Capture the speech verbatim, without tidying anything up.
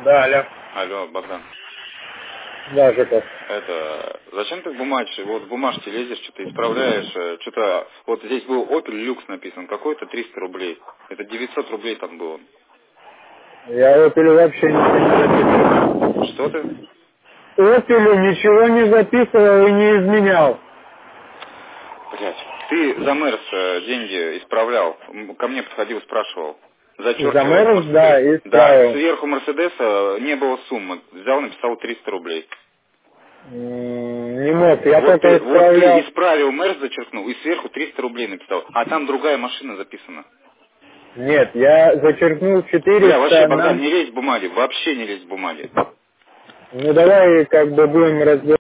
Да, алло. Алло, Богдан. Да, Жеков. Это, зачем ты в бумажке, вот в бумажке лезешь, что-то исправляешь, э, что-то, вот здесь был Opel Lux написан, какой-то триста рублей. Это девятьсот рублей там было. Я Опелю вообще ничего не записывал. Что ты? Опелю ничего не записывал и не изменял. Блять, ты за Мерс э, деньги исправлял, М, ко мне подходил, спрашивал. За Зачеркивал Мерс, да, Мерседес. Да, исправил. сверху Мерседеса не было суммы. Взял, написал триста рублей. М, Не мог, я Вот только ты, вот ты исправлял. исправил Мерс, зачеркнул, и сверху триста рублей написал. А там другая машина записана. Нет, я зачеркнул Бля, вообще, четыреста Богдан, нам. не лезь в бумаги, вообще не лезь в бумаги. Ну давай как бы будем разбираться.